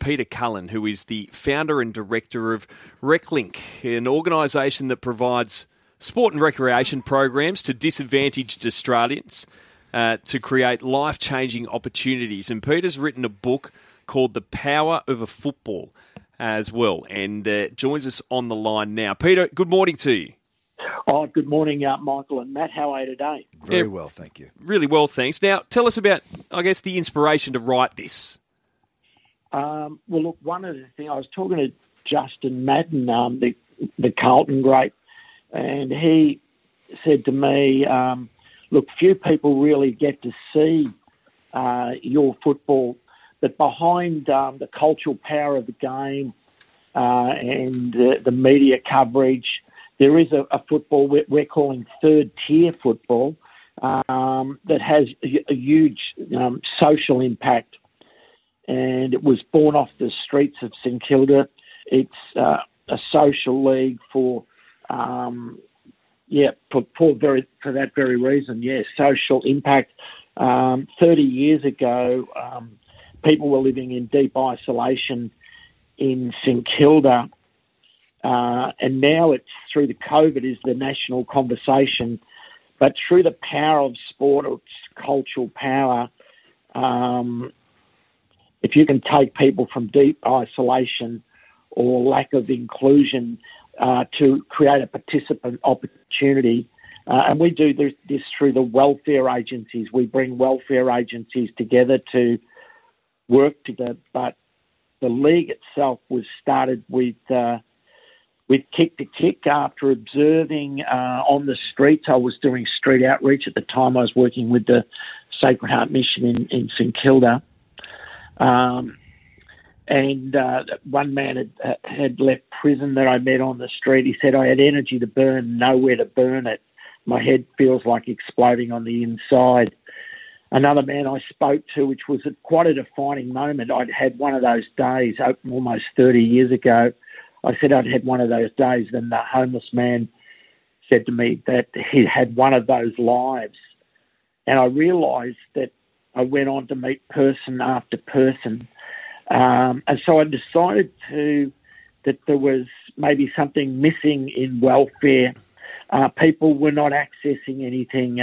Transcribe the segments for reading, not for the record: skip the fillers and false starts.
Peter Cullen, who is the founder and director of RecLink, an organisation that provides sport and recreation programs to disadvantaged Australians to create life-changing opportunities. And Peter's written a book called The Power of a Football as well, and joins us on the line now. Peter, good morning to you. Oh, good morning, Michael and Matt. How are you today? Very well, thank you. Really well, thanks. Now, tell us about, I guess, the inspiration to write this. Well, look, one of the things, I was talking to Justin Madden, the Carlton great, and he said to me, look, few people really get to see your football, but behind the cultural power of the game and the media coverage, there is a football we're calling third-tier football that has a huge social impact. And it was born off the streets of St Kilda. It's a social league for that very reason. Social impact. 30 years ago, people were living in deep isolation in St Kilda, and now it's through the COVID is the national conversation. But through the power of sport, or its cultural power. If you can take people from deep isolation or lack of inclusion to create a participant opportunity, and we do this through the welfare agencies. We bring welfare agencies together to work together. But the league itself was started with Kick to Kick after observing on the streets. I was doing street outreach at the time. I was working with the Sacred Heart Mission in St Kilda. And one man had left prison that I met on the street. He said, I had energy to burn, nowhere to burn it. My head feels like exploding on the inside. Another man I spoke to, which was quite a defining moment, I'd had one of those days almost 30 years ago. I said I'd had one of those days, and the homeless man said to me that he had one of those lives. And I realised that I went on to meet person after person. And so I decided that there was maybe something missing in welfare. People were not accessing anything.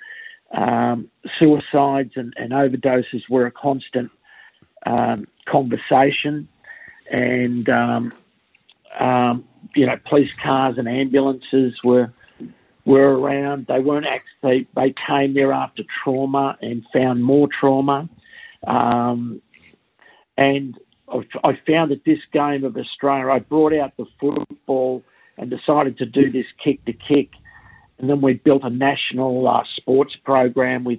Suicides and overdoses were a constant conversation. And, police cars and ambulances were around. They weren't actually, they came there after trauma and found more trauma. And I found that this game of Australia, I brought out the football and decided to do this Kick to Kick. And then we built a national sports program with,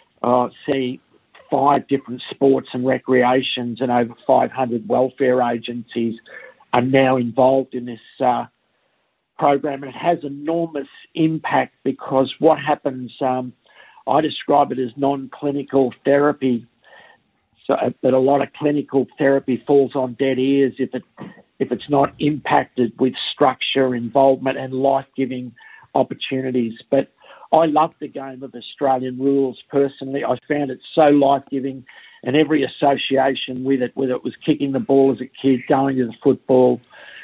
5 different sports and recreations, and over 500 welfare agencies are now involved in this program. And it has enormous impact because what happens, I describe it as non-clinical therapy. So that a lot of clinical therapy falls on dead ears if it's not impacted with structure, involvement, and life-giving opportunities. But I love the game of Australian rules personally. I found it so life-giving, and every association with it, whether it was kicking the ball as a kid, going to the football,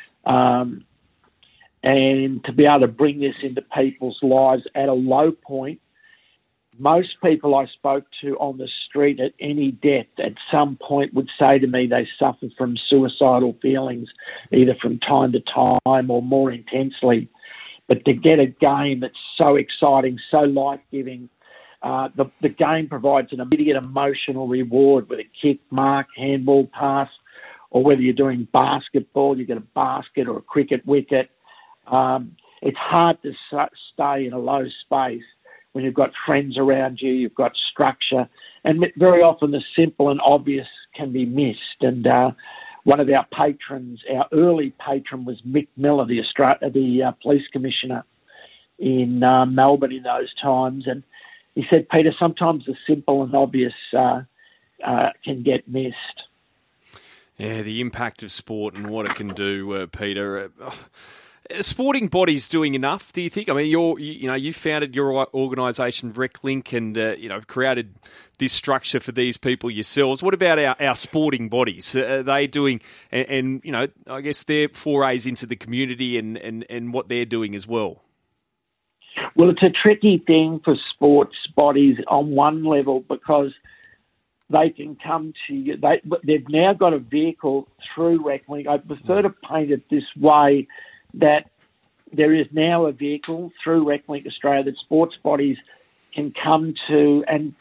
and to be able to bring this into people's lives at a low point. Most people I spoke to on the street at any depth at some point would say to me they suffer from suicidal feelings, either from time to time or more intensely. But to get a game that's so exciting, so life-giving, the game provides an immediate emotional reward with a kick, mark, handball, pass, or whether you're doing basketball, you get a basket or a cricket wicket. It's hard to stay in a low space when you've got friends around you, you've got structure, and very often the simple and obvious can be missed. And one of our patrons, our early patron, was Mick Miller, the police commissioner in Melbourne in those times. And he said, Peter, sometimes the simple and obvious can get missed. Yeah, the impact of sport and what it can do, Peter. Sporting bodies doing enough, do you think? I mean, you founded your organisation, RecLink, and created this structure for these people yourselves. What about our sporting bodies? Are they doing, and I guess their forays into the community and what they're doing as well? Well, it's a tricky thing for sports bodies on one level because they can come to you. They've now got a vehicle through RecLink. I prefer to paint it this way, that there is now a vehicle through RecLink Australia that sports bodies can come to, and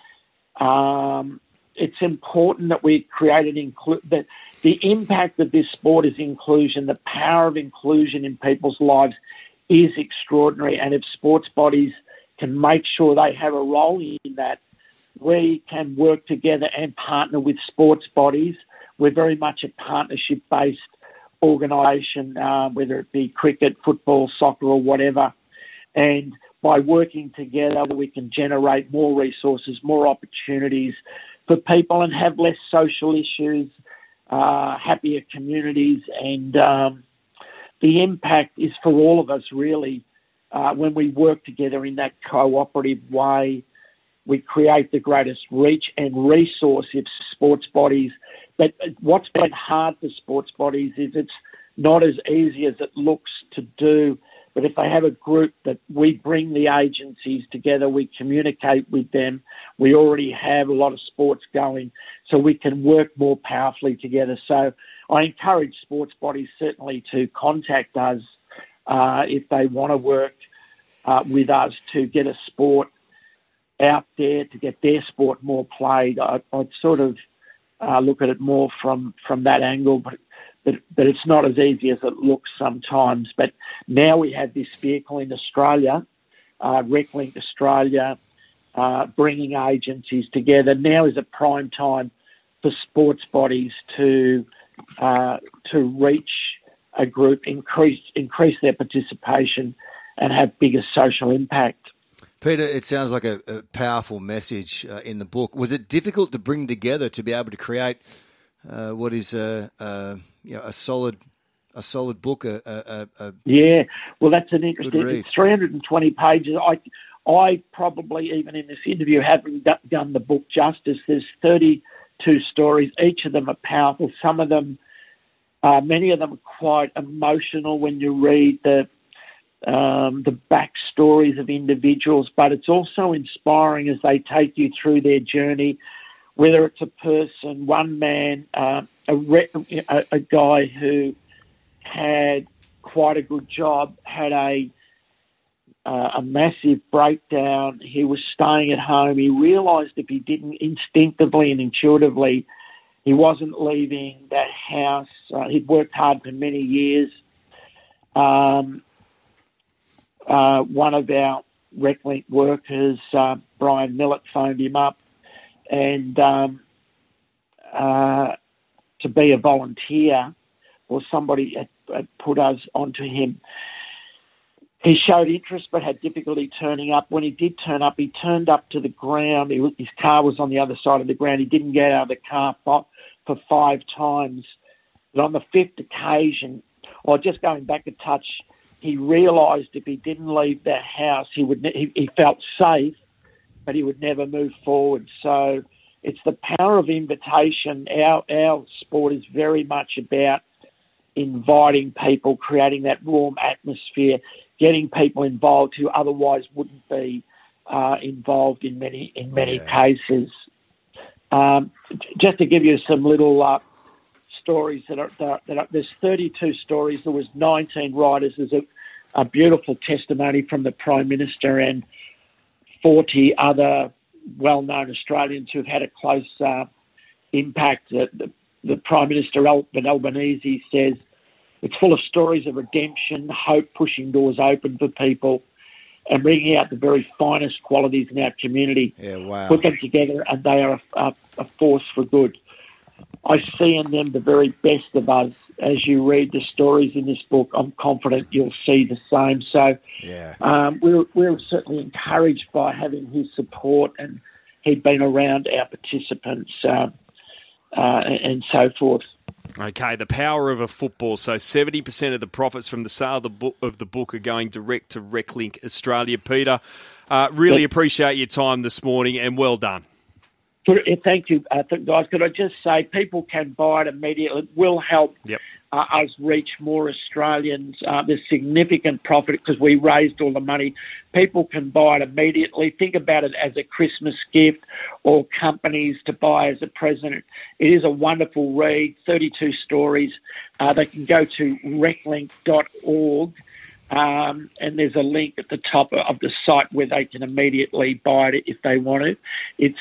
it's important that we create that the impact of this sport is inclusion. The power of inclusion in people's lives is extraordinary, and if sports bodies can make sure they have a role in that, we can work together and partner with sports bodies. We're very much a partnership-based organisation, whether it be cricket, football, soccer or whatever. And by working together, we can generate more resources, more opportunities for people and have less social issues, happier communities. And the impact is for all of us, really. When we work together in that cooperative way, we create the greatest reach and resource of sports bodies. But what's been hard for sports bodies is it's not as easy as it looks to do. But if they have a group that we bring the agencies together, we communicate with them, we already have a lot of sports going, so we can work more powerfully together. So I encourage sports bodies certainly to contact us if they want to work with us to get a sport out there, to get their sport more played. I'd sort of look at it more from that angle, but it's not as easy as it looks sometimes. But now we have this vehicle in Australia, RecLink Australia, bringing agencies together. Now is a prime time for sports bodies to reach a group, increase their participation, and have bigger social impact. Peter, it sounds like a powerful message in the book. Was it difficult to bring together to be able to create what is a solid book? Yeah, well, that's an interesting. Read. It's 320 pages. I probably, even in this interview, haven't done the book justice. There's 32 stories. Each of them are powerful. Some of them, many of them, are quite emotional when you read the backstories of individuals, but it's also inspiring as they take you through their journey, whether it's a person, one man, a guy who had quite a good job, had a massive breakdown. He was staying at home. He realised if he didn't instinctively and intuitively, he wasn't leaving that house. He'd worked hard for many years. One of our RecLink workers, Brian Millett, phoned him up and to be a volunteer, or somebody had put us onto him. He showed interest but had difficulty turning up. When he did turn up, he turned up to the ground. His car was on the other side of the ground. He didn't get out of the car for 5 times. But on the 5th occasion, or just going back a touch, he realised if he didn't leave the house, he felt safe, but he would never move forward. So it's the power of invitation. Our sport is very much about inviting people, creating that warm atmosphere, getting people involved who otherwise wouldn't be involved in many cases. Just to give you some little stories that are there's 32 stories. There was 19 writers. There's a beautiful testimony from the Prime Minister and 40 other well-known Australians who've had a close impact. The Prime Minister, Albanese, says it's full of stories of redemption, hope, pushing doors open for people and bringing out the very finest qualities in our community. Yeah, wow. Put them together and they are a force for good. I see in them the very best of us. As you read the stories in this book, I'm confident you'll see the same. So we're certainly encouraged by having his support, and he'd been around our participants and so forth. Okay, the power of a football. So 70% of the profits from the sale of the book are going direct to RecLink Australia. Peter, really appreciate your time this morning, and well done. Thank you, guys. Could I just say people can buy it immediately. It will help us reach more Australians. There's significant profit because we raised all the money. People can buy it immediately. Think about it as a Christmas gift or companies to buy as a present. It is a wonderful read, 32 stories. They can go to reclink.org. And there's a link at the top of the site where they can immediately buy it if they want to. It's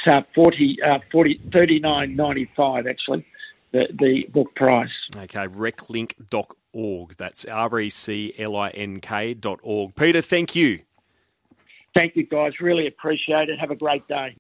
$39.95 actually, the book price. Okay, reclink.org. That's RECLINK.org. Peter, thank you. Thank you, guys. Really appreciate it. Have a great day.